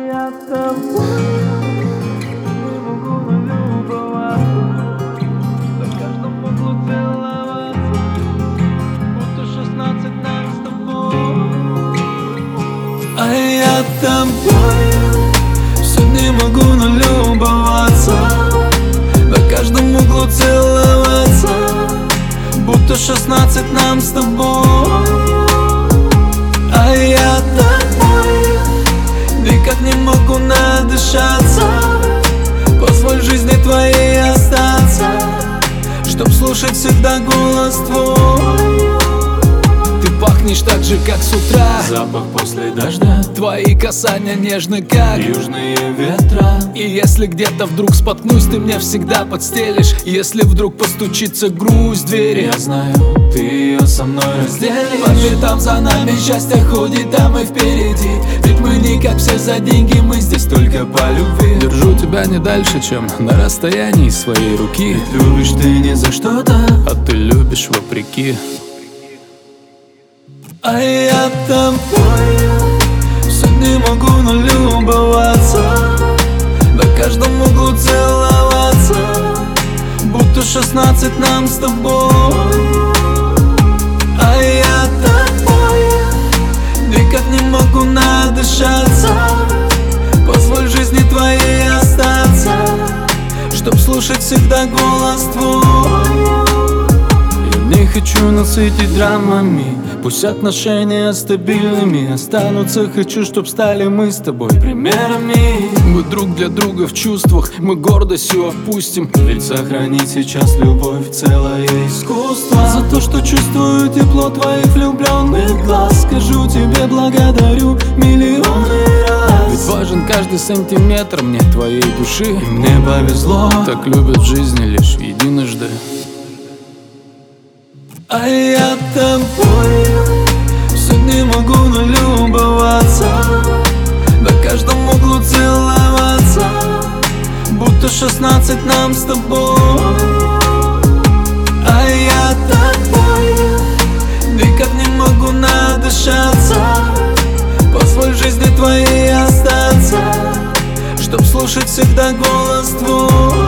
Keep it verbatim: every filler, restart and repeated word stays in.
я с тобой не могу налюбоваться, на каждом углу целоваться, будто шестнадцать нам с тобой. А я тобой все не могу налюбоваться, на каждом углу целоваться, будто шестнадцать нам с тобой. А я тобой никак не могу надышаться, позволь жизни твоей остаться, чтоб слушать всегда голос твой. Ты пахнешь так же, как с утра, Запах после дождя, твои касания нежны, как южные ветра. И если где-то вдруг споткнусь, ты мне всегда подстелишь. Если вдруг постучится грусть в двери, Я знаю, ты ее со мной разделишь. по пятам за нами счастье ходит, а мы впереди. Ведь мы не как все за деньги, мы здесь только по любви. Держу тебя не дальше, чем на расстоянии своей руки. Ведь любишь ты не за что-то, А ты любишь вопреки. А я тобой все не могу налюбоваться, на каждом углу целоваться, будто шестнадцать нам с тобой. а я тобой Никак не могу надышаться, позволь жизни твоей остаться, чтоб слушать всегда голос твой. Я не хочу насытить драмами, пусть отношения стабильными останутся. Хочу, чтоб стали мы с тобой примерами. Мы друг для друга в чувствах, мы гордостью опустим. Ведь сохранить сейчас любовь целое искусство. За то, что чувствую тепло твоих влюбленных глаз, скажу тебе благодарю миллионы раз. Ведь важен каждый сантиметр мне твоей души. И мне повезло, Так любят в жизни лишь единожды. а я тобой все не могу налюбоваться, на каждом углу целоваться, будто шестнадцать нам с тобой. А я тобой никак не могу надышаться, позволь жизни твоей остаться, чтоб слушать всегда голос твой.